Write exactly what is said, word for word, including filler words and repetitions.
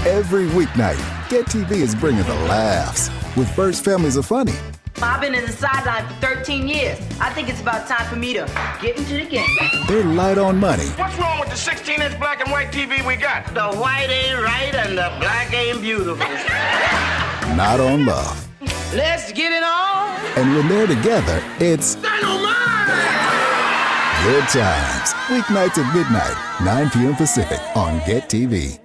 Every weeknight, Get T V is bringing the laughs with First Families Are Funny. I've been in the sideline for thirteen years. I think it's about time for me to get into the game. They're light on money. What's wrong with the sixteen inch black and white T V we got? The white ain't right and the black ain't beautiful. Not on love. Let's get it on. And when they're together, it's Dynamite! good times. Weeknights at midnight, nine p.m. Pacific on Get T V.